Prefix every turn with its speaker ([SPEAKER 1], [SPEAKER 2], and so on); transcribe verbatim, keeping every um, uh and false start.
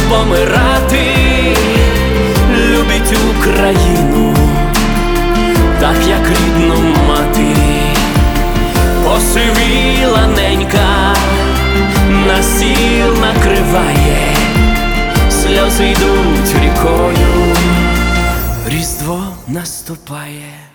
[SPEAKER 1] помирати, любить Україну, так як рідну мати. Посивіла ненька, на стіл накриває, сльози йдуть рікою, Різдво наступає.